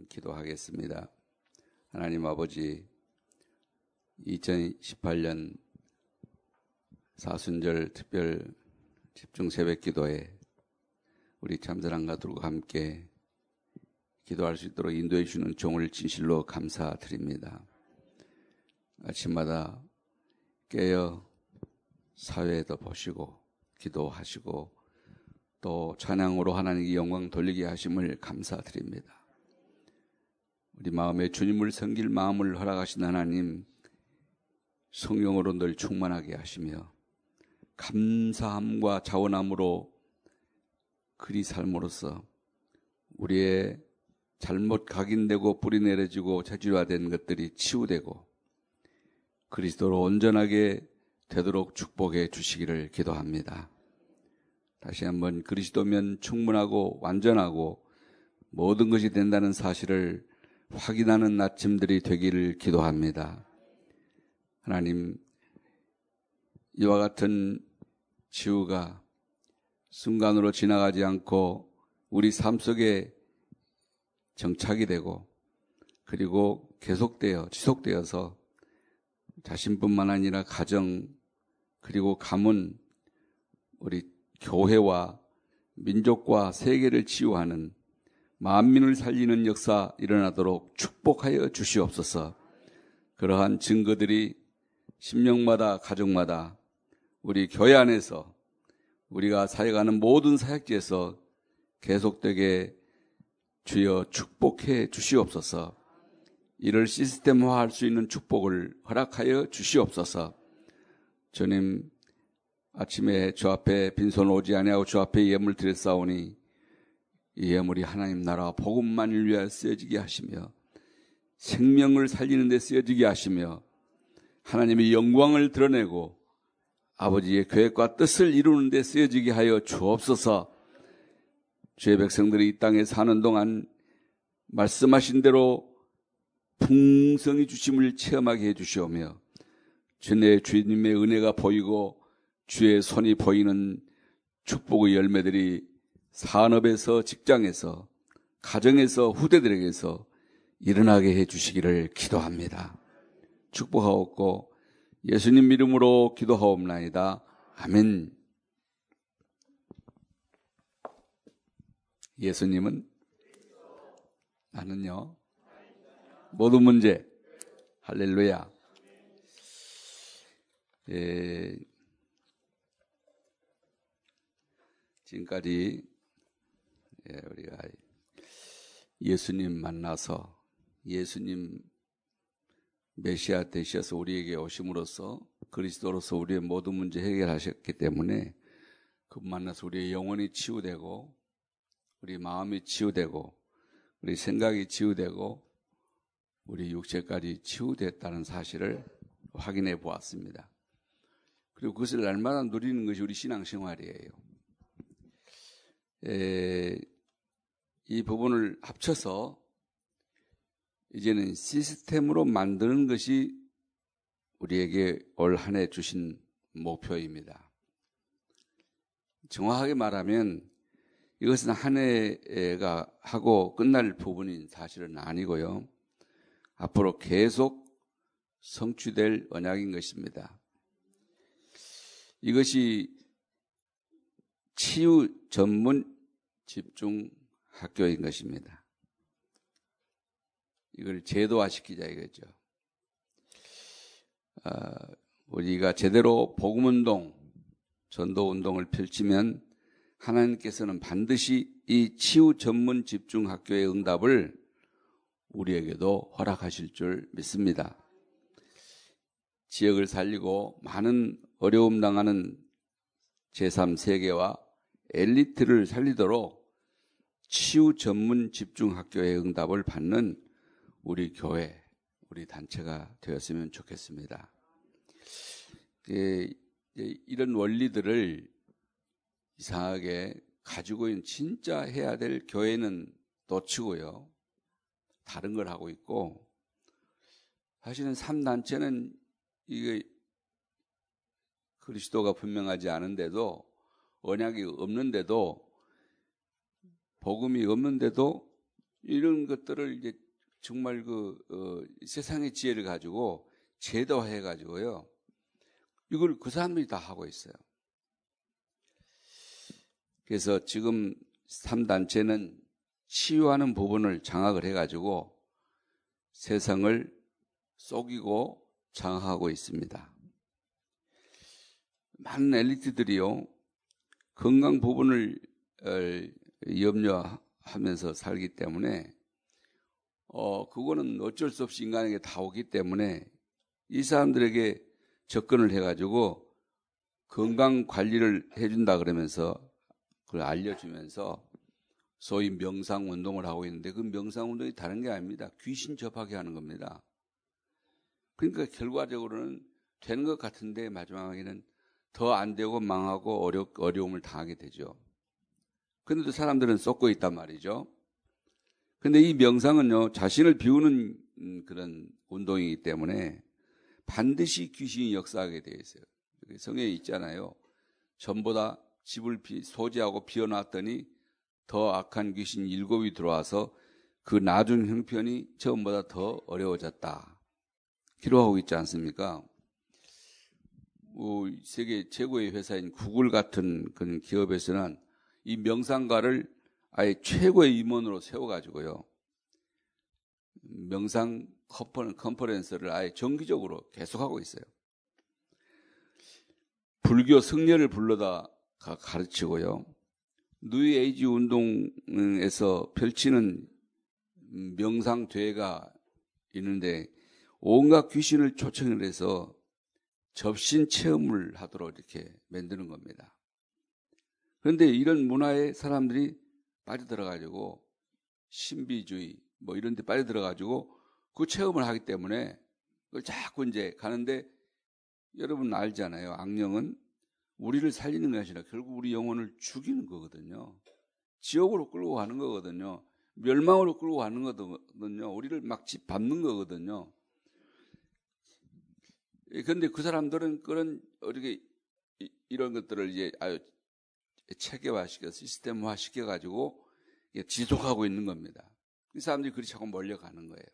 기도하겠습니다. 하나님 아버지, 2018년 사순절 특별 집중 새벽 기도에 우리 참사랑가들과 함께 기도할 수 있도록 인도해 주시는 종을 진실로 감사드립니다. 아침마다 깨어 사회도 보시고 기도하시고 또 찬양으로 하나님께 영광 돌리게 하심을 감사드립니다. 우리 마음에 주님을 섬길 마음을 허락하신 하나님, 성령으로 늘 충만하게 하시며 감사함과 자원함으로 그리 삶으로써 우리의 잘못 각인되고 뿌리 내려지고 체질화된 것들이 치유되고 그리스도로 온전하게 되도록 축복해 주시기를 기도합니다. 다시 한번 그리스도면 충분하고 완전하고 모든 것이 된다는 사실을 확인하는 아침들이 되기를 기도합니다. 하나님, 이와 같은 치유가 순간으로 지나가지 않고 우리 삶 속에 정착이 되고 그리고 계속되어 지속되어서 자신뿐만 아니라 가정 그리고 가문, 우리 교회와 민족과 세계를 치유하는 만민을 살리는 역사 일어나도록 축복하여 주시옵소서. 그러한 증거들이 심령마다 가정마다 우리 교회 안에서 우리가 사역하는 모든 사역지에서 계속되게 주여 축복해 주시옵소서. 이를 시스템화할 수 있는 축복을 허락하여 주시옵소서. 주님, 아침에 주 앞에 빈손 오지 아니하고 주 앞에 예물 드렸사오니 이 예물이 하나님 나라 복음만을 위하여 쓰여지게 하시며 생명을 살리는 데 쓰여지게 하시며 하나님의 영광을 드러내고 아버지의 계획과 뜻을 이루는 데 쓰여지게 하여 주옵소서. 주의 백성들이 이 땅에 사는 동안 말씀하신 대로 풍성히 주심을 체험하게 해주시오며 주님의 은혜가 보이고 주의 손이 보이는 축복의 열매들이 산업에서 직장에서 가정에서 후대들에게서 일어나게 해주시기를 기도합니다. 축복하옵고 예수님 이름으로 기도하옵나이다. 아멘. 예수님은 나는요 모든 문제 할렐루야. 지금까지 우리가 예수님 만나서 예수님 메시아 되셔서 우리에게 오심으로써 그리스도로서 우리의 모든 문제 해결하셨기 때문에 그 만나서 우리의 영혼이 치유되고 우리 마음이 치유되고 우리 생각이 치유되고 우리 육체까지 치유됐다는 사실을 확인해 보았습니다. 그리고 그것을 날마다 누리는 것이 우리 신앙생활이에요. 이 부분을 합쳐서 이제는 시스템으로 만드는 것이 우리에게 올 한 해 주신 목표입니다. 정확하게 말하면 이것은 한 해가 하고 끝날 부분인 사실은 아니고요. 앞으로 계속 성취될 언약인 것입니다. 이것이 치유 전문 집중 학교인 것입니다. 이걸 제도화시키자 이거죠. 우리가 제대로 복음운동, 전도운동을 펼치면 하나님께서는 반드시 이 치유 전문 집중 학교의 응답을 우리에게도 허락하실 줄 믿습니다. 지역을 살리고 많은 어려움 당하는 제3세계와 엘리트를 살리도록 치유 전문 집중 학교의 응답을 받는 우리 교회, 우리 단체가 되었으면 좋겠습니다. 이런 원리들을 이상하게 가지고 있는 진짜 해야 될 교회는 놓치고요. 다른 걸 하고 있고 사실은 3단체는 이게 그리스도가 분명하지 않은데도 언약이 없는데도 복음이 없는데도 이런 것들을 이제 정말 세상의 지혜를 가지고 제도화해 가지고요. 이걸 그 사람들이 다 하고 있어요. 그래서 지금 3단체는 치유하는 부분을 장악을 해가지고 세상을 속이고 장악하고 있습니다. 많은 엘리트들이요, 건강 부분을 염려하면서 살기 때문에 그거는 어쩔 수 없이 인간에게 다 오기 때문에 이 사람들에게 접근을 해가지고 건강 관리를 해준다 그러면서 그걸 알려주면서 소위 명상 운동을 하고 있는데, 그 명상 운동이 다른 게 아닙니다. 귀신 접하게 하는 겁니다. 그러니까 결과적으로는 되는 것 같은데 마지막에는 더 안 되고 망하고 어려움을 당하게 되죠. 그런데도 사람들은 쏟고 있단 말이죠. 그런데 이 명상은요, 자신을 비우는 그런 운동이기 때문에 반드시 귀신이 역사하게 되어 있어요. 성경에 있잖아요. 전보다 집을 소지하고 비워놨더니 더 악한 귀신 7이 들어와서 그 나중 형편이 처음보다 더 어려워졌다. 기록하고 있지 않습니까? 세계 최고의 회사인 구글 같은 그런 기업에서는 이 명상가를 아예 최고의 임원으로 세워가지고요, 명상 컨퍼런스를 아예 정기적으로 계속하고 있어요. 불교 성례를 불러다 가르치고요, 뉴에이지 운동에서 펼치는 명상대회가 있는데 온갖 귀신을 초청을 해서 접신 체험을 하도록 이렇게 만드는 겁니다. 그런데 이런 문화에 사람들이 빠져들어가지고 신비주의 이런 데 빠져들어가지고 그 체험을 하기 때문에 그걸 자꾸 이제 가는데, 여러분 알잖아요. 악령은 우리를 살리는 것이 아니라 결국 우리 영혼을 죽이는 거거든요. 지옥으로 끌고 가는 거거든요. 멸망으로 끌고 가는 거거든요. 우리를 막 밟는 거거든요. 그런데 그 사람들은 이렇게 이런 것들을 이제 아주 체계화시켜 시스템화 시켜가지고 지속하고 있는 겁니다. 이 사람들이 그리 자꾸 몰려가는 거예요.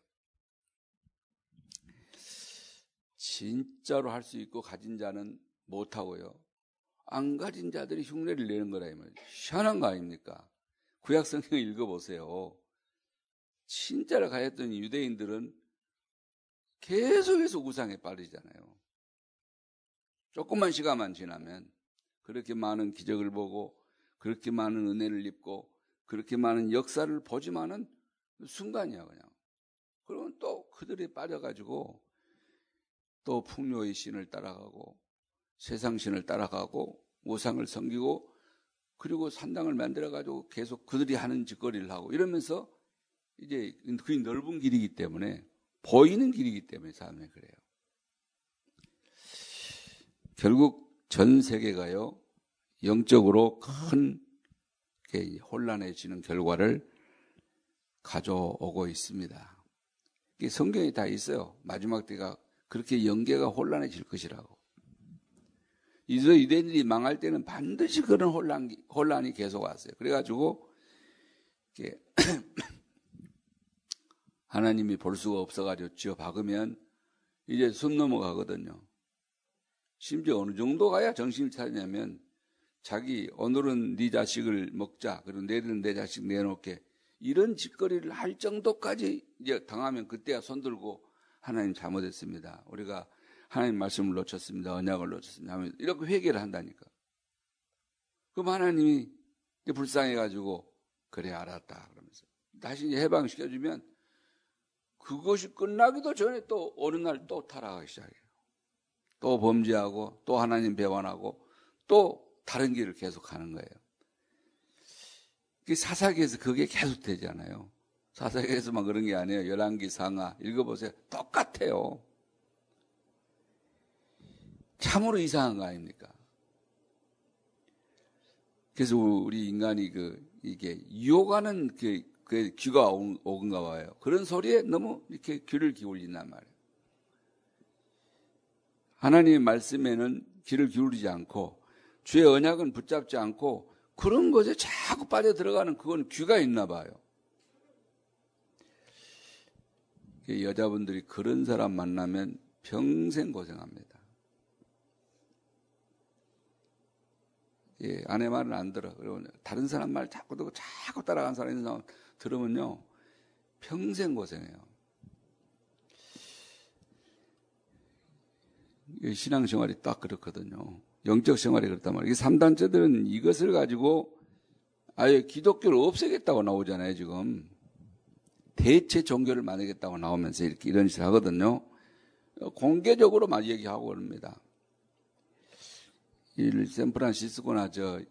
진짜로 할 수 있고 가진 자는 못하고요, 안 가진 자들이 흉내를 내는 거라 이 말이에요. 희한한 거 아닙니까? 구약 성경 읽어보세요. 진짜로 가졌던 유대인들은 계속해서 우상에 빠지잖아요. 조금만 시간만 지나면 그렇게 많은 기적을 보고 그렇게 많은 은혜를 입고 그렇게 많은 역사를 보지만은 순간이야 그냥. 그러면 또 그들이 빠져가지고 또 풍요의 신을 따라가고 세상 신을 따라가고 우상을 섬기고 그리고 산당을 만들어가지고 계속 그들이 하는 짓거리를 하고 이러면서 이제 그 넓은 길이기 때문에, 보이는 길이기 때문에 사람이 그래요. 결국 전 세계가요, 영적으로 큰 혼란해지는 결과를 가져오고 있습니다. 성경에 다 있어요. 마지막 때가 그렇게 영계가 혼란해질 것이라고. 유대인들이 망할 때는 반드시 그런 혼란이 계속 왔어요. 그래가지고 하나님이 볼 수가 없어가지고 쥐어 박으면 이제 숨 넘어가거든요. 심지어 어느 정도 가야 정신을 차리냐면, 자기 오늘은 네 자식을 먹자, 그리고 내일은 내 자식 내놓게, 이런 짓거리를 할 정도까지 이제 당하면 그때야 손들고 하나님 잘못했습니다, 우리가 하나님 말씀을 놓쳤습니다, 언약을 놓쳤습니다 하면 이렇게 회개를 한다니까. 그럼 하나님이 이제 불쌍해가지고 그래 알았다 그러면서 다시 이제 해방시켜주면 그것이 끝나기도 전에 또 어느 날 또 타락하기 시작해요. 또 범죄하고 또 하나님 배반하고 또 다른 길을 계속 가는 거예요. 사사기에서 그게 계속 되잖아요. 사사기에서만 그런 게 아니에요. 열왕기 상하 읽어보세요. 똑같아요. 참으로 이상한 거 아닙니까? 그래서 우리 인간이 이게 유혹하는 그 귀가 오근가 봐요. 그런 소리에 너무 이렇게 귀를 기울인단 말이에요. 하나님의 말씀에는 귀를 기울이지 않고 주의 언약은 붙잡지 않고 그런 것에 자꾸 빠져들어가는, 그건 귀가 있나 봐요. 여자분들이 그런 사람 만나면 평생 고생합니다. 예, 아내 말은 안 들어. 그리고 다른 사람 말 자꾸 듣고 자꾸 따라가는 사람 있는 사람 들으면요, 평생 고생해요. 신앙생활이 딱 그렇거든요. 영적 생활이 그렇단 말이에요. 3단체들은 이것을 가지고 아예 기독교를 없애겠다고 나오잖아요, 지금. 대체 종교를 만들겠다고 나오면서 이렇게 이런 짓을 하거든요. 공개적으로 막 얘기하고 그럽니다. 이 샌프란시스코나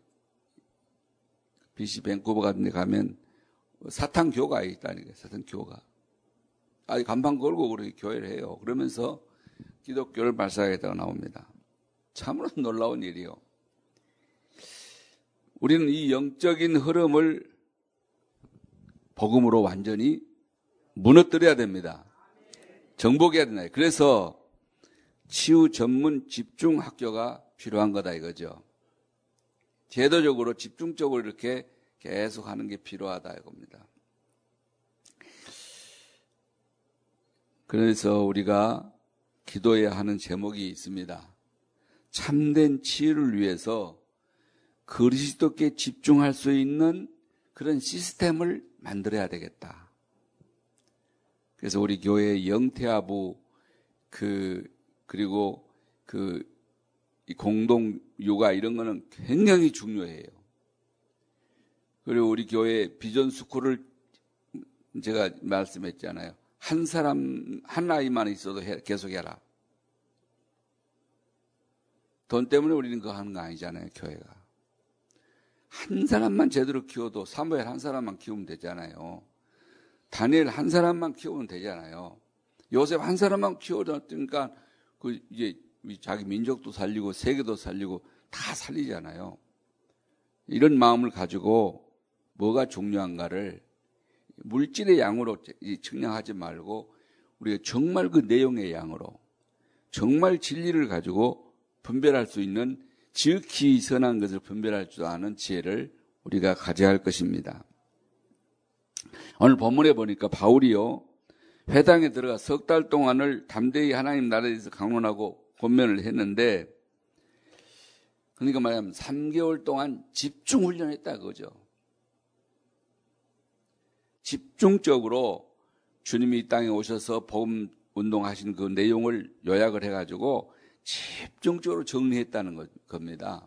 BC 밴쿠버 같은 데 가면 사탄교가 있다니까요, 사탄교가. 아니, 간판 걸고 그렇게 교회를 해요. 그러면서 기독교를 발사하겠다고 나옵니다. 참으로 놀라운 일이요. 우리는 이 영적인 흐름을 복음으로 완전히 무너뜨려야 됩니다. 정복해야 된다. 그래서 치유 전문 집중 학교가 필요한 거다 이거죠. 제도적으로 집중적으로 이렇게 계속 하는 게 필요하다 이겁니다. 그래서 우리가 기도해야 하는 제목이 있습니다. 참된 치유를 위해서 그리스도께 집중할 수 있는 그런 시스템을 만들어야 되겠다. 그래서 우리 교회 영태아부 그리고 이 공동 육아 이런 거는 굉장히 중요해요. 그리고 우리 교회 비전 스쿨을 제가 말씀했잖아요. 한 아이만 있어도 계속해라. 돈 때문에 우리는 그거 하는 거 아니잖아요, 교회가. 한 사람만 제대로 키워도 사무엘 한 사람만 키우면 되잖아요. 다니엘 한 사람만 키우면 되잖아요. 요셉 한 사람만 키워줬으니까 이제 자기 민족도 살리고 세계도 살리고 다 살리잖아요. 이런 마음을 가지고 뭐가 중요한가를 물질의 양으로 측량하지 말고 우리가 정말 그 내용의 양으로 정말 진리를 가지고 분별할 수 있는 지극히 선한 것을 분별할 줄 아는 지혜를 우리가 가져야 할 것입니다. 오늘 본문에 보니까 바울이요, 회당에 들어가 3달 동안을 담대히 하나님 나라에 대해서 강론하고 권면을 했는데, 그러니까 말하면 3개월 동안 집중 훈련했다 그거죠. 집중적으로 주님이 이 땅에 오셔서 복음 운동하신 그 내용을 요약을 해가지고 집중적으로 정리했다는 겁니다.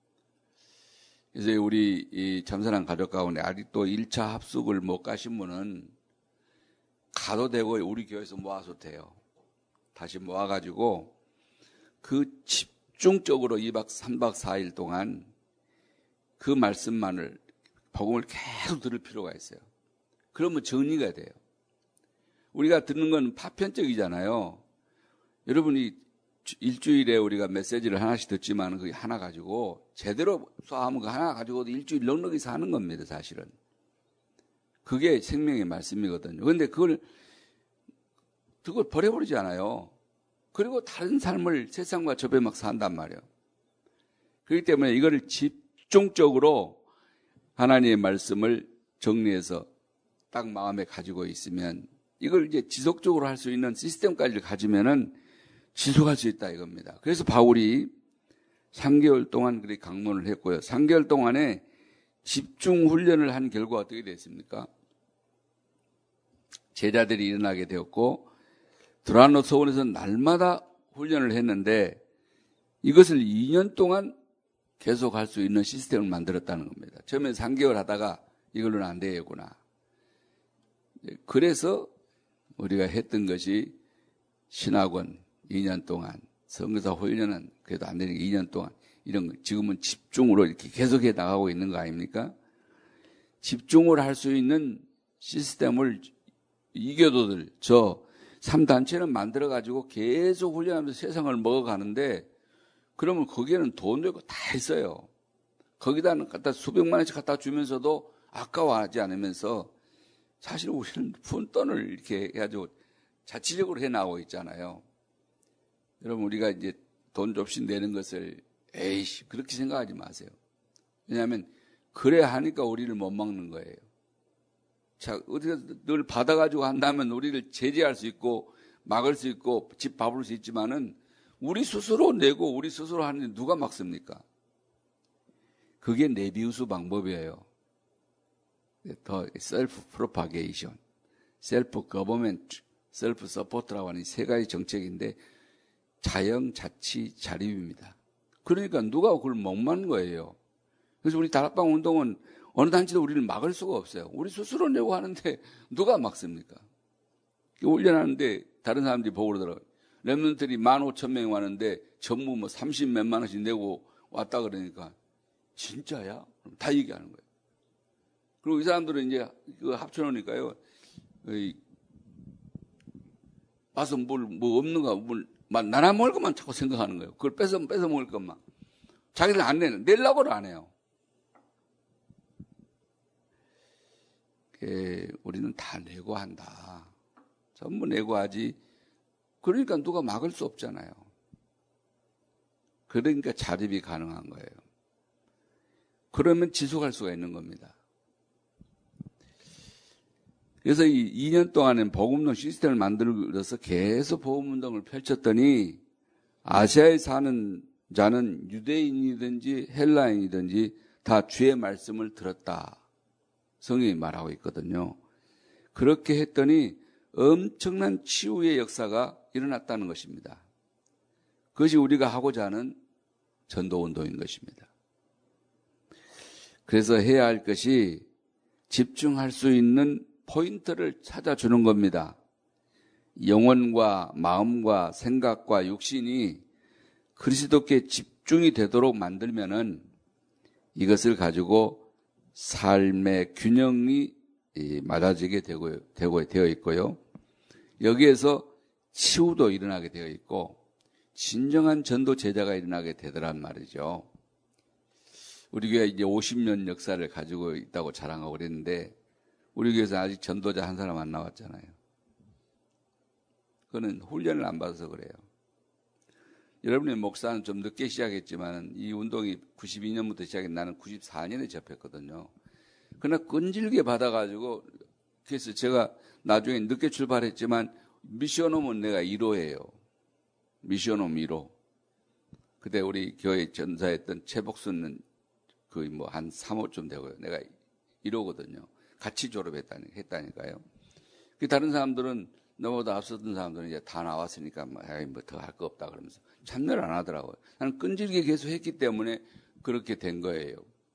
그래서 우리 이 참선한 가족 가운데 아직도 1차 합숙을 못 가신 분은 가도 되고 우리 교회에서 모아서 돼요. 다시 모아가지고 그 집중적으로 2박 3박 4일 동안 그 말씀만을 복음을 계속 들을 필요가 있어요. 그러면 정리가 돼요. 우리가 듣는 건 파편적이잖아요. 여러분이 일주일에 우리가 메시지를 하나씩 듣지만 그게 하나 가지고 제대로 소화하면 그 하나 가지고도 일주일 넉넉히 사는 겁니다, 사실은. 그게 생명의 말씀이거든요. 그런데 그걸 버려버리지 않아요. 그리고 다른 삶을 세상과 접해 막 산단 말이에요. 그렇기 때문에 이거를 집중적으로 하나님의 말씀을 정리해서 딱 마음에 가지고 있으면 이걸 이제 지속적으로 할 수 있는 시스템까지 가지면은 지속할 수 있다 이겁니다. 그래서 바울이 3개월 동안 그렇게 강론을 했고요. 3개월 동안에 집중 훈련을 한 결과 어떻게 됐습니까? 제자들이 일어나게 되었고 드라노 서원에서 날마다 훈련을 했는데 이것을 2년 동안 계속할 수 있는 시스템을 만들었다는 겁니다. 처음에 3개월 하다가 이걸로는 안 되겠구나. 그래서 우리가 했던 것이 신학원 2년 동안, 선교사 훈련은 그래도 안 되니까 2년 동안 이런 거 지금은 집중으로 이렇게 계속해 나가고 있는 거 아닙니까? 집중을 할 수 있는 시스템을 이교도들, 저 3단체는 만들어가지고 계속 훈련하면서 세상을 먹어가는데 그러면 거기에는 돈 들고 다 있어요. 거기다 갖다 수백만 원씩 갖다 주면서도 아까워하지 않으면서 사실 우리는 푼돈을 이렇게 해가지고 자치적으로 해나가고 있잖아요. 여러분 우리가 이제 돈 좁신 내는 것을 에이씨 그렇게 생각하지 마세요. 왜냐하면 그래 하니까 우리를 못 막는 거예요. 어디서 늘 받아가지고 한다면 우리를 제재할 수 있고 막을 수 있고 집 밟을 수 있지만은 우리 스스로 내고 우리 스스로 하는데 누가 막습니까? 그게 네비우스 방법이에요. 더 셀프 프로파게이션, 셀프 거버먼트, 셀프 서포트라고 하는 세 가지 정책인데 자영, 자치, 자립입니다. 그러니까 누가 그걸 목마는 거예요. 그래서 우리 다락방 운동은 어느 단체도 우리를 막을 수가 없어요. 우리 스스로 내고 하는데 누가 막습니까? 훈련하는데 다른 사람들이 보고 그러더라고요. 랩런들이 15,000명이 왔는데 전부 뭐 30몇만 원씩 내고 왔다 그러니까 진짜야? 다 얘기하는 거예요. 그리고 이 사람들은 이제 그거 합쳐놓으니까요. 와서 뭐 없는가, 나나 먹을 것만 자꾸 생각하는 거예요. 그걸 뺏어 먹을 것만. 자기들 안 내려고는 안 해요. 우리는 다 내고 한다. 전부 내고 하지. 그러니까 누가 막을 수 없잖아요. 그러니까 자립이 가능한 거예요. 그러면 지속할 수가 있는 겁니다. 그래서 이 2년 동안은 복음운동 시스템을 만들어서 계속 복음운동을 펼쳤더니 아시아에 사는 자는 유대인이든지 헬라인이든지 다 주의 말씀을 들었다. 성경이 말하고 있거든요. 그렇게 했더니 엄청난 치유의 역사가 일어났다는 것입니다. 그것이 우리가 하고자 하는 전도운동인 것입니다. 그래서 해야 할 것이 집중할 수 있는 포인트를 찾아주는 겁니다. 영혼과 마음과 생각과 육신이 그리스도께 집중이 되도록 만들면은 이것을 가지고 삶의 균형이 맞아지게 되어 있고요. 여기에서 치유도 일어나게 되어 있고 진정한 전도 제자가 일어나게 되더란 말이죠. 우리 교회 이제 50년 역사를 가지고 있다고 자랑하고 그랬는데 우리 교회에서 아직 전도자 한 사람 안 나왔잖아요. 그거는 훈련을 안 받아서 그래요. 여러분의 목사는 좀 늦게 시작했지만 이 운동이 92년부터 시작했는데 나는 94년에 접했거든요. 그러나 끈질게 받아가지고 그래서 제가 나중에 늦게 출발했지만 미션홈은 내가 1호예요. 미션홈 1호. 그때 우리 교회 전사했던 최복수는 거의 뭐 한 3호쯤 되고요. 내가 1호거든요. 같이 졸업했다니까요. 다른 사람들은 너보다 앞섰던 사람들은 이제 다 나왔으니까 뭐 더 할 거 없다 그러면서 참여를 안 하더라고요. 나는 끈질기게 계속 했기 때문에 그렇게 된 거예요.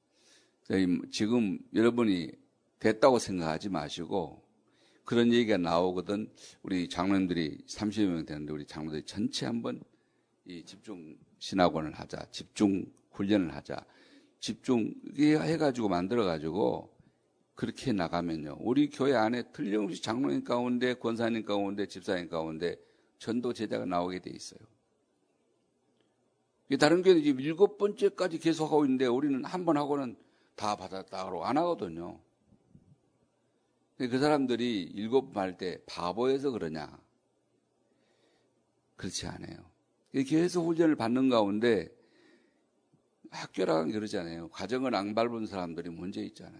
지금 여러분이 됐다고 생각하지 마시고 그런 얘기가 나오거든. 우리 장로님들이 30여 명 되는데 우리 장로들이 전체 한번 이 집중 신학원을 하자. 집중 훈련을 하자. 집중해가지고 만들어가지고 그렇게 나가면요. 우리 교회 안에 틀림없이 장로님 가운데, 권사님 가운데, 집사님 가운데 전도 제자가 나오게 돼 있어요. 다른 교회는 지금 7번째까지 계속하고 있는데 우리는 한 번 하고는 다 받았다고 안 하거든요. 그 사람들이 7번 할 때 바보여서 그러냐? 그렇지 않아요. 교회에서 훈련을 받는 가운데 학교라는 그러잖아요. 과정을 안 밟은 사람들이 문제 있잖아요.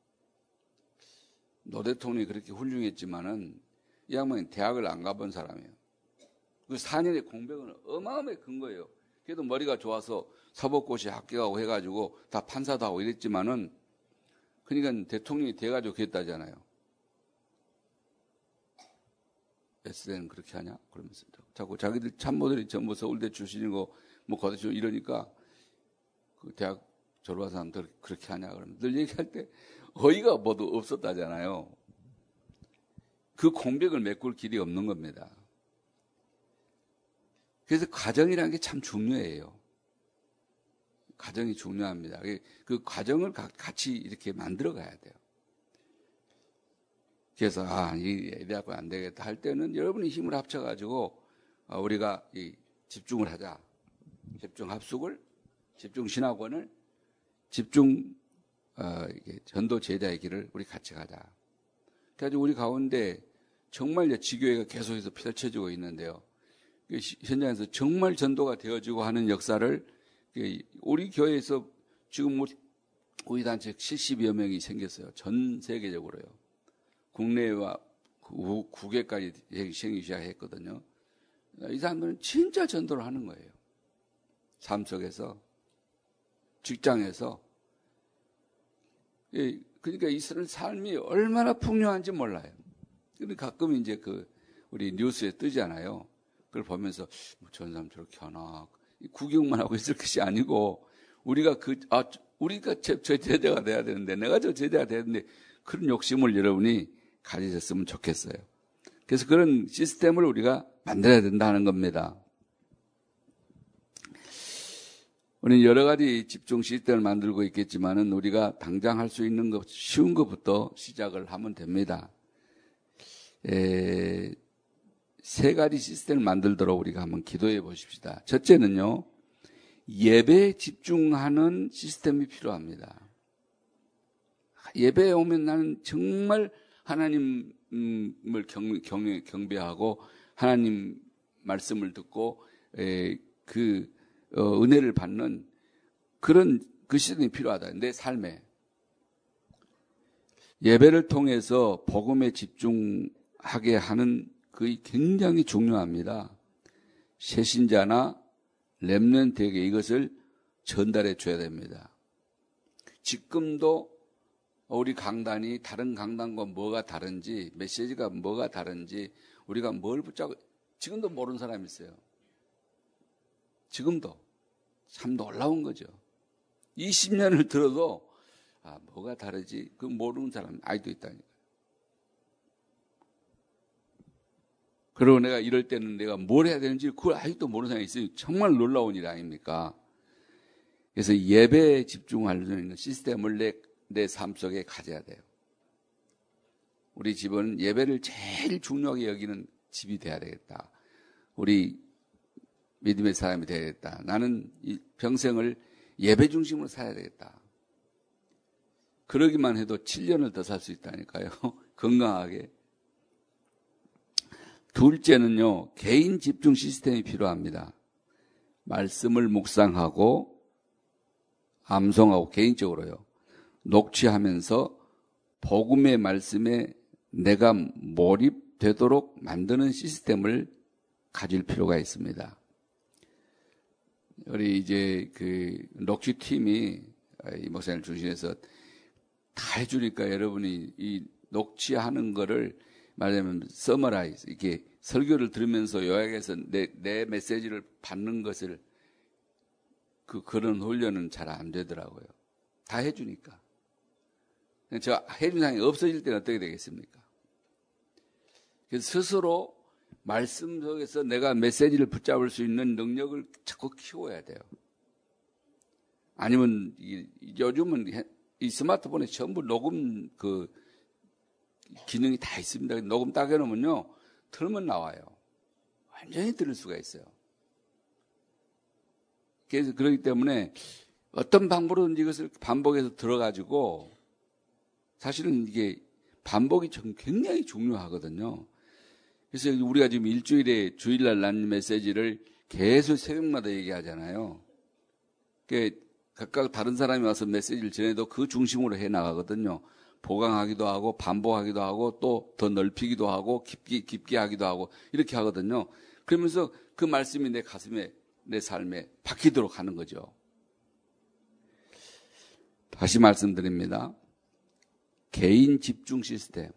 노 대통령이 그렇게 훌륭했지만은 이 양반이 대학을 안 가본 사람이에요. 그 4년의 공백은 어마어마하게 큰 거예요. 그래도 머리가 좋아서 사법고시 합격하고 해가지고 다 판사도 하고 이랬지만은 그러니까 대통령이 돼가지고 그랬다잖아요. S대는 그렇게 하냐? 그러면서 자꾸 자기들 참모들이 전부 서울대 출신이고 뭐 거대 출신 이러니까 그 대학 졸업한 사람들 그렇게 하냐? 그러면 늘 얘기할 때 어이가 뭐도 없었다잖아요. 그 공백을 메꿀 길이 없는 겁니다. 그래서 과정이라는 게 참 중요해요. 과정이 중요합니다. 그 과정을 같이 이렇게 만들어 가야 돼요. 그래서 이 예배학교 안 되겠다 할 때는 여러분이 힘을 합쳐가지고 우리가 이 집중을 하자. 집중 합숙을, 집중 신학원을, 집중 전도 제자의 길을 우리 같이 가자. 그래서 우리 가운데 정말 지교회가 계속해서 펼쳐지고 있는데요. 현장에서 정말 전도가 되어지고 하는 역사를 우리 교회에서 지금 우리 단체 70여 명이 생겼어요. 전 세계적으로요. 국내와 국외까지 생기기 시작했거든요. 이 사람들은 진짜 전도를 하는 거예요. 삶 속에서, 직장에서. 그러니까 이 삶이 얼마나 풍요한지 몰라요. 근데 가끔 이제 우리 뉴스에 뜨잖아요. 그걸 보면서 전 사람 저렇게 하나 구경만 하고 있을 것이 아니고 우리가 저 제자가 돼야 되는데 내가 저 제자가 돼야 되는데 그런 욕심을 여러분이 가지셨으면 좋겠어요. 그래서 그런 시스템을 우리가 만들어야 된다는 겁니다. 우리는 여러 가지 집중 시스템을 만들고 있겠지만은 우리가 당장 할 수 있는 것, 쉬운 것부터 시작을 하면 됩니다. 세 가지 시스템을 만들도록 우리가 한번 기도해 보십시다. 첫째는요, 예배에 집중하는 시스템이 필요합니다. 예배에 오면 나는 정말 하나님을 경배하고 하나님 말씀을 듣고 은혜를 받는 그런 그 시스템이 필요하다. 내 삶에. 예배를 통해서 복음에 집중하게 하는 그게 굉장히 중요합니다. 새신자나 렘넌트에게 이것을 전달해 줘야 됩니다. 지금도 우리 강단이 다른 강단과 뭐가 다른지, 메시지가 뭐가 다른지, 우리가 뭘 붙잡고, 지금도 모르는 사람이 있어요. 지금도. 참 놀라운 거죠. 20년을 들어도, 뭐가 다르지? 그 모르는 사람 아직도 있다니까요. 그리고 내가 이럴 때는 내가 뭘 해야 되는지 그걸 아직도 모르는 사람이 있어요. 정말 놀라운 일 아닙니까? 그래서 예배에 집중할 수 있는 시스템을 내 삶 속에 가져야 돼요. 우리 집은 예배를 제일 중요하게 여기는 집이 돼야 되겠다. 우리 믿음의 사람이 되겠다. 나는 이 평생을 예배 중심으로 살아야 되겠다. 그러기만 해도 7년을 더 살 수 있다니까요. 건강하게. 둘째는요, 개인 집중 시스템이 필요합니다. 말씀을 묵상하고 암송하고 개인적으로요. 녹취하면서 복음의 말씀에 내가 몰입되도록 만드는 시스템을 가질 필요가 있습니다. 우리 이제 녹취팀이 이 목사님을 중심해서 다 해주니까 여러분이 이 녹취하는 거를 말하자면 서머라이즈, 이렇게 설교를 들으면서 요약해서 내 메시지를 받는 것을 그런 훈련은 잘 안 되더라고요. 다 해주니까. 저 해준 사람이 없어질 때는 어떻게 되겠습니까? 그래서 스스로 말씀 속에서 내가 메시지를 붙잡을 수 있는 능력을 자꾸 키워야 돼요. 아니면 요즘은 이 스마트폰에 전부 녹음 기능이 다 있습니다. 녹음 딱 해놓으면요, 틀면 나와요. 완전히 들을 수가 있어요. 그래서 그렇기 때문에 어떤 방법으로든지 이것을 반복해서 들어가지고, 사실은 이게 반복이 굉장히 중요하거든요. 그래서 우리가 지금 일주일에 주일날 난 메시지를 계속 새벽마다 얘기하잖아요. 각각 다른 사람이 와서 메시지를 전해도 그 중심으로 해 나가거든요. 보강하기도 하고 반복하기도 하고 또 더 넓히기도 하고 깊게 하기도 하고 이렇게 하거든요. 그러면서 그 말씀이 내 가슴에, 내 삶에 박히도록 하는 거죠. 다시 말씀드립니다. 개인 집중 시스템,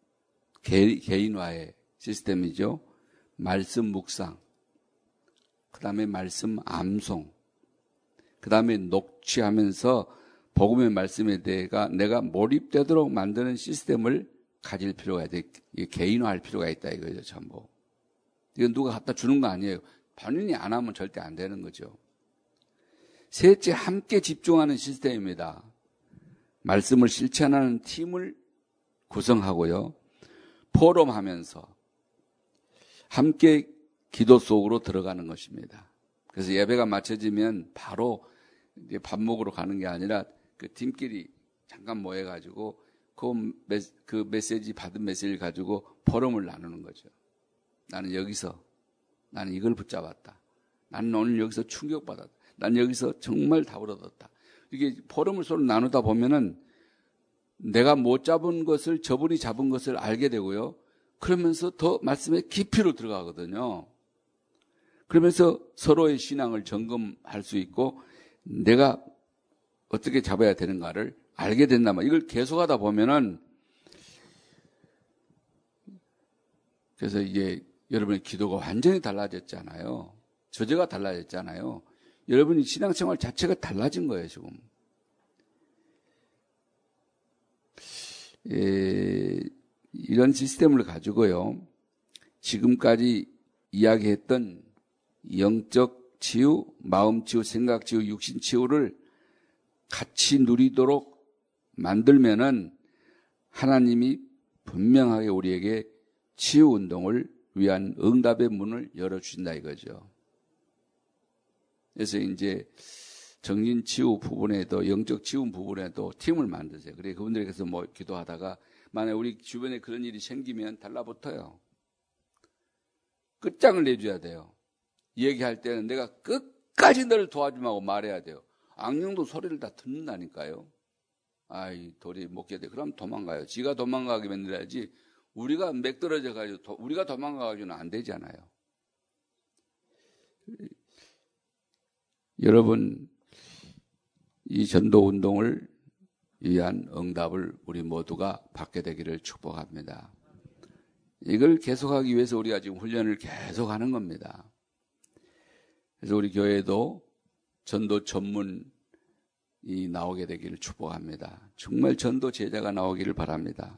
개인화의 시스템이죠. 말씀 묵상, 그 다음에 말씀 암송, 그 다음에 녹취하면서 복음의 말씀에 대해 내가 몰입되도록 만드는 시스템을 가질 필요가 있다. 개인화할 필요가 있다 이거죠, 전부. 이건 누가 갖다 주는 거 아니에요. 본인이 안 하면 절대 안 되는 거죠. 셋째, 함께 집중하는 시스템입니다. 말씀을 실천하는 팀을 구성하고요. 포럼하면서 함께 기도 속으로 들어가는 것입니다. 그래서 예배가 마쳐지면 바로 이제 밥 먹으러 가는 게 아니라 그 팀끼리 잠깐 모여가지고 그 메시지 받은 메시지를 가지고 포럼을 나누는 거죠. 나는 이걸 붙잡았다. 나는 오늘 여기서 충격받았다. 나는 여기서 정말 답을 얻었다. 이게 포럼을 서로 나누다 보면은 내가 못 잡은 것을 저분이 잡은 것을 알게 되고요. 그러면서 더 말씀의 깊이로 들어가거든요. 그러면서 서로의 신앙을 점검할 수 있고 내가 어떻게 잡아야 되는가를 알게 된단 말이에요. 이걸 계속하다 보면은 그래서 이게 여러분의 기도가 완전히 달라졌잖아요. 저제가 달라졌잖아요. 여러분이 신앙생활 자체가 달라진 거예요, 지금. 이런 시스템을 가지고요. 지금까지 이야기했던 영적 치유, 마음 치유, 생각 치유, 육신 치유를 같이 누리도록 만들면은 하나님이 분명하게 우리에게 치유 운동을 위한 응답의 문을 열어주신다 이거죠. 그래서 이제 정신 치유 부분에도 영적 치유 부분에도 팀을 만드세요. 그래 그분들께서 뭐 기도하다가 만약 우리 주변에 그런 일이 생기면 달라붙어요. 끝장을 내줘야 돼요. 얘기할 때는 내가 끝까지 너를 도와주마고 말해야 돼요. 악령도 소리를 다 듣는다니까요. 아이 도리 못 깨대. 그럼 도망가요. 지가 도망가게 만들어야지. 우리가 맥떨어져 가지고 우리가 도망가 가지고는 안 되잖아요. 여러분 이 전도 운동을 위한 응답을 우리 모두가 받게 되기를 축복합니다. 이걸 계속하기 위해서 우리가 지금 훈련을 계속하는 겁니다. 그래서 우리 교회도 전도 전문이 나오게 되기를 축복합니다. 정말 전도 제자가 나오기를 바랍니다.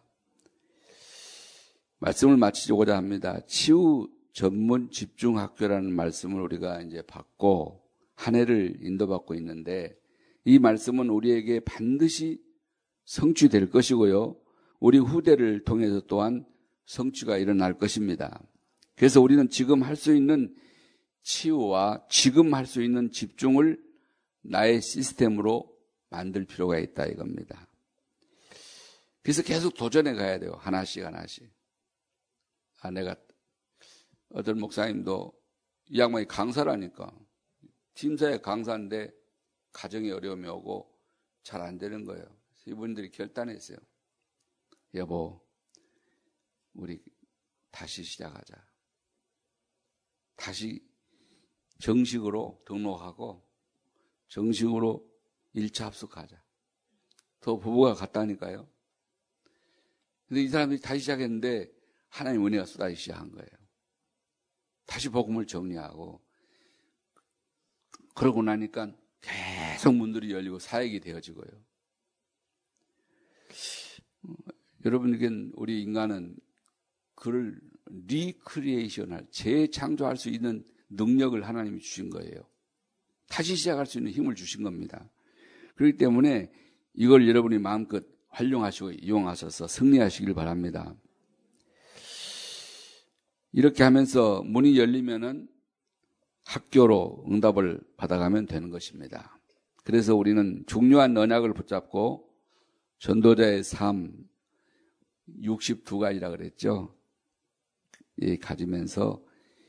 말씀을 마치고자 합니다. 치유 전문 집중학교라는 말씀을 우리가 이제 받고 한 해를 인도받고 있는데 이 말씀은 우리에게 반드시 성취될 것이고요. 우리 후대를 통해서 또한 성취가 일어날 것입니다. 그래서 우리는 지금 할 수 있는 치유와 지금 할 수 있는 집중을 나의 시스템으로 만들 필요가 있다 이겁니다. 그래서 계속 도전해 가야 돼요. 하나씩 하나씩. 내가 어떤 목사님도 이 양반이 강사라니까 팀사의 강사인데 가정에 어려움이 오고 잘 안 되는 거예요. 그래서 이분들이 결단했어요. 여보, 우리 다시 시작하자. 다시 정식으로 등록하고 정식으로 1차 합숙하자. 더 부부가 같다니까요. 근데 이 사람들이 다시 시작했는데 하나님 은혜가 쏟아지기 시작한 거예요. 다시 복음을 정리하고 그러고 나니까 계속 문들이 열리고 사역이 되어지고요. 여러분에겐 우리 인간은 그를 리크리에이션할, 재창조할 수 있는 능력을 하나님이 주신 거예요. 다시 시작할 수 있는 힘을 주신 겁니다. 그렇기 때문에 이걸 여러분이 마음껏 활용하시고 이용하셔서 승리하시길 바랍니다. 이렇게 하면서 문이 열리면은 학교로 응답을 받아가면 되는 것입니다. 그래서 우리는 중요한 언약을 붙잡고 전도자의 삶 62가지라 그랬죠. 가지면서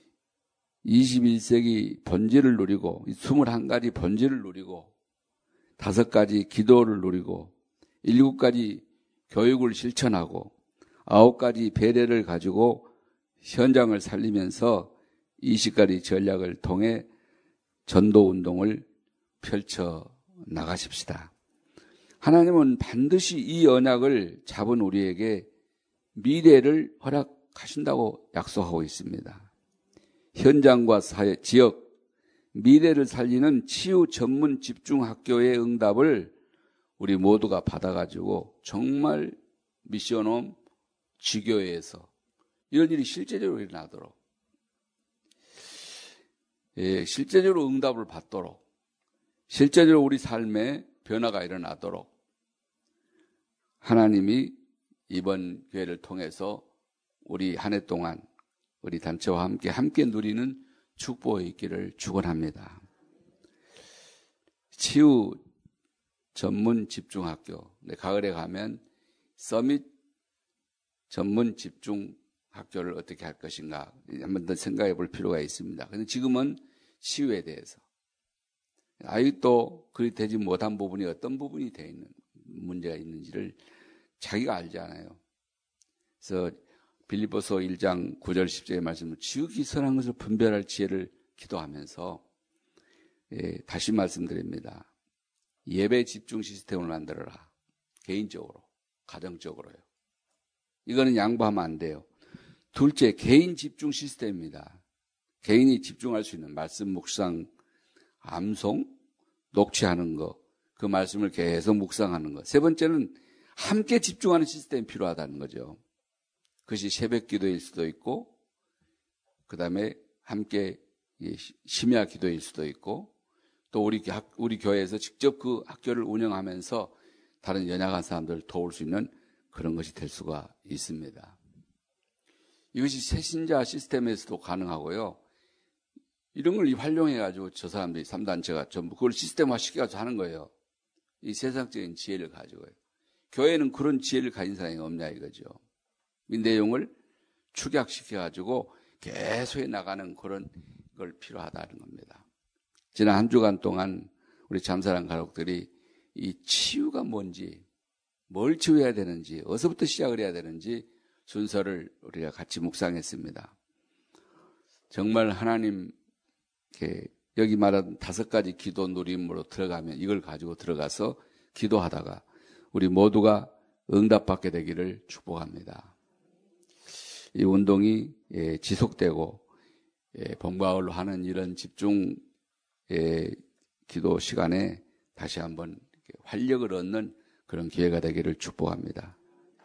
21세기 본질을 누리고 21가지 본질을 누리고 5가지 기도를 누리고 7가지 교육을 실천하고 9가지 배려를 가지고 현장을 살리면서 20가지 전략을 통해 전도 운동을 펼쳐 나가십시다. 하나님은 반드시 이 언약을 잡은 우리에게 미래를 허락하신다고 약속하고 있습니다. 현장과 사회, 지역, 미래를 살리는 치유 전문 집중학교의 응답을 우리 모두가 받아가지고 정말 미션홈 지교회에서 이런 일이 실제적으로 일어나도록, 실제적으로 응답을 받도록, 실제적으로 우리 삶에 변화가 일어나도록 하나님이 이번 교회를 통해서 우리 한 해 동안 우리 단체와 함께 누리는 축복이 있기를 축원합니다. 치유 전문 집중학교, 가을에 가면 서밋 전문 집중학교를 어떻게 할 것인가 한번 더 생각해 볼 필요가 있습니다. 그런데 지금은 치유에 대해서 아직도 그리 되지 못한 부분이 어떤 부분이 되어 있는 문제가 있는지를 자기가 알잖아요. 그래서 빌립보서 1장 9절 10절의 말씀을 지극히 선한 것을 분별할 지혜를 기도하면서 다시 말씀드립니다. 예배 집중 시스템을 만들어라. 개인적으로, 가정적으로요. 이거는 양보하면 안 돼요. 둘째, 개인 집중 시스템입니다. 개인이 집중할 수 있는 말씀 묵상, 암송, 녹취하는 거, 그 말씀을 계속 묵상하는 거. 세 번째는 함께 집중하는 시스템이 필요하다는 거죠. 그것이 새벽 기도일 수도 있고, 그 다음에 함께 심야 기도일 수도 있고, 또 우리 교회에서 직접 그 학교를 운영하면서 다른 연약한 사람들을 도울 수 있는 그런 것이 될 수가 있습니다. 이것이 새신자 시스템에서도 가능하고요. 이런 걸 활용해가지고 저 사람들이 3단체가 전부 그걸 시스템화 시켜가지고 하는 거예요. 이 세상적인 지혜를 가지고요. 교회는 그런 지혜를 가진 사람이 없냐 이거죠. 이 내용을 축약시켜가지고 계속해 나가는 그런 걸 필요하다는 겁니다. 지난 한 주간 동안 우리 잠사랑 가족들이 이 치유가 뭔지, 뭘 치유해야 되는지, 어디서부터 시작을 해야 되는지 순서를 우리가 같이 묵상했습니다. 정말 하나님 여기 말한 5가지 기도 누림으로 들어가면 이걸 가지고 들어가서 기도하다가 우리 모두가 응답받게 되기를 축복합니다. 이 운동이 지속되고 봄과 가을로 하는 이런 집중 기도 시간에 다시 한번 활력을 얻는 그런 기회가 되기를 축복합니다.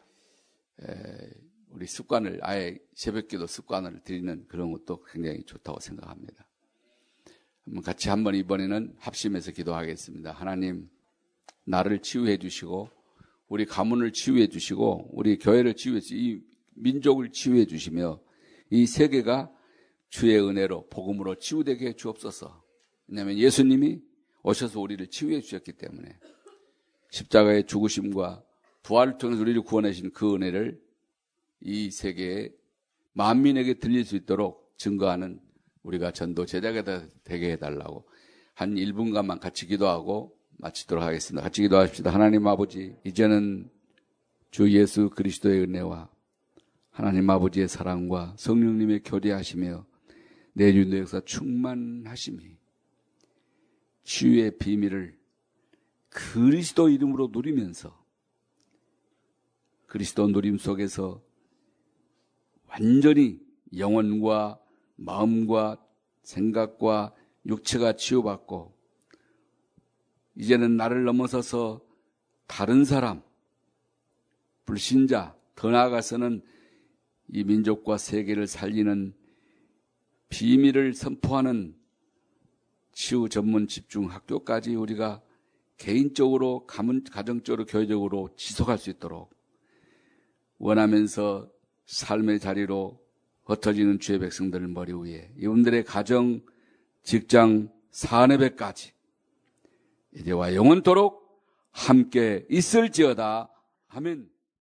우리 습관을 아예 새벽기도 습관을 들이는 그런 것도 굉장히 좋다고 생각합니다. 같이 한번 이번에는 합심해서 기도하겠습니다. 하나님, 나를 치유해 주시고 우리 가문을 치유해 주시고 우리 교회를 치유해 주시고 이 민족을 치유해 주시며 이 세계가 주의 은혜로 복음으로 치유되게 해 주옵소서. 왜냐하면 예수님이 오셔서 우리를 치유해 주셨기 때문에 십자가의 죽으심과 부활을 통해서 우리를 구원하신 그 은혜를 이 세계에 만민에게 들릴 수 있도록 증거하는 우리가 전도 제자가 되게 해달라고 한 1분간만 같이 기도하고 마치도록 하겠습니다. 같이 기도하십시다. 하나님 아버지, 이제는 주 예수 그리스도의 은혜와 하나님 아버지의 사랑과 성령님의 교제하시며 내주의 역사 충만하심이 치유의 비밀을 그리스도 이름으로 누리면서 그리스도 누림 속에서 완전히 영혼과 마음과 생각과 육체가 치유받고 이제는 나를 넘어서서 다른 사람, 불신자, 더 나아가서는 이 민족과 세계를 살리는 비밀을 선포하는 치유 전문 집중 학교까지 우리가 개인적으로, 가정적으로, 교회적으로 지속할 수 있도록 원하면서 삶의 자리로 흩어지는 주의 백성들 머리 위에 이분들의 가정, 직장, 사내배까지 이제와 영원토록 함께 있을지어다. 아멘.